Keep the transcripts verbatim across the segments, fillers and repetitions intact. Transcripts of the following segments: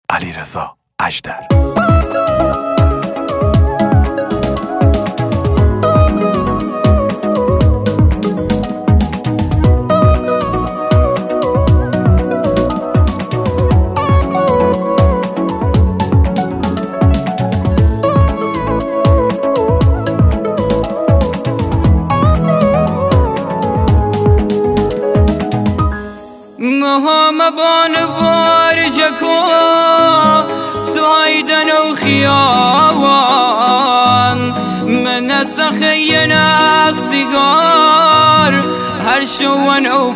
علیرضا اژدر. مهم بان بار جکو سایدن و خیابان من سخی نفسیگار هر شوان و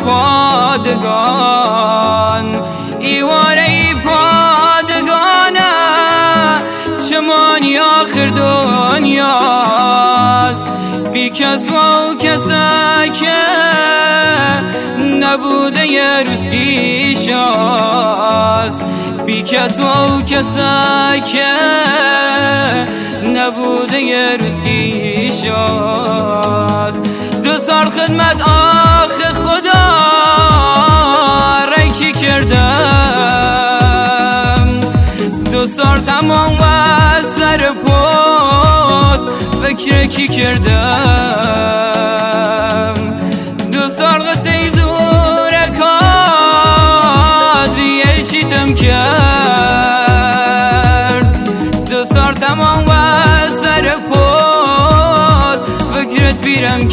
پادگان ایواره پادگانه چمانی آخر دنیاست بی کس و کسا که نبوده یه روز گیشاست بی کس و کسا که نبوده یه روز گیشاست. دو سال خدمت آخ خدا ریکی کردم، دو سال تمام و سر پوست فکر کی کردم. دو سال قصه زور کادریه چیتم کرد، دو سال تمام و سر پوست فکرت بیرم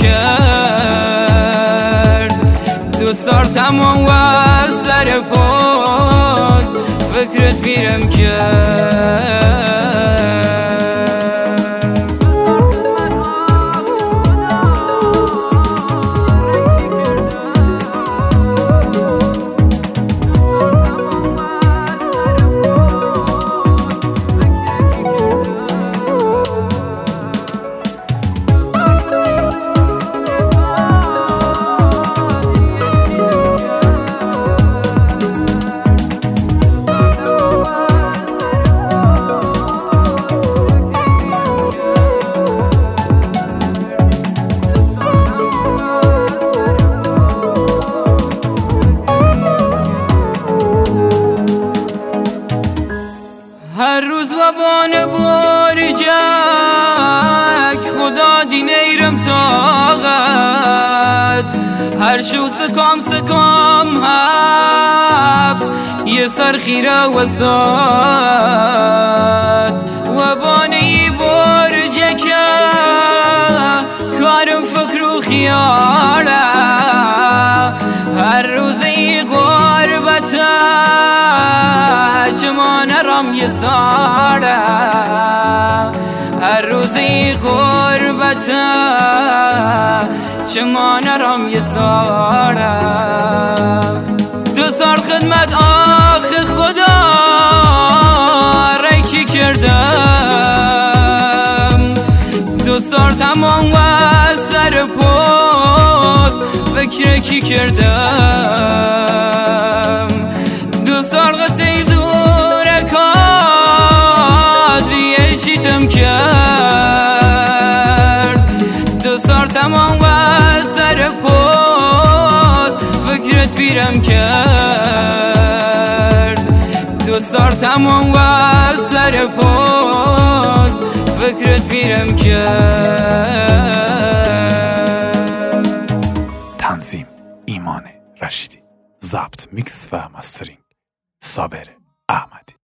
کرد. دو سال تمام و سر پوست فکرت بیرم کرد. هر روز لبان برجک خدا دی نیرم طاقت، هر شو سکام سکام حبس یه سر خیره و ساد و بانی برجک کارم فکر و خیاره. هر روز ای غربت چما نرم یه ساره، هر روزی غربت چما نرم یه ساره. دو سال خدمت آخ خدا ریکی کردم، دو سال تمام و سر پوست فکر کی کردم. دو سال قصه زور کادریه چیتم کرد، دو سال تمام و سر پوست فکرت بیرم کرد. دو سال تمام و سر پوست فکرت بیرم کرد. تنظیم ایمان رشیدی، ضبط میکس و مسترینگ صابر احمدی.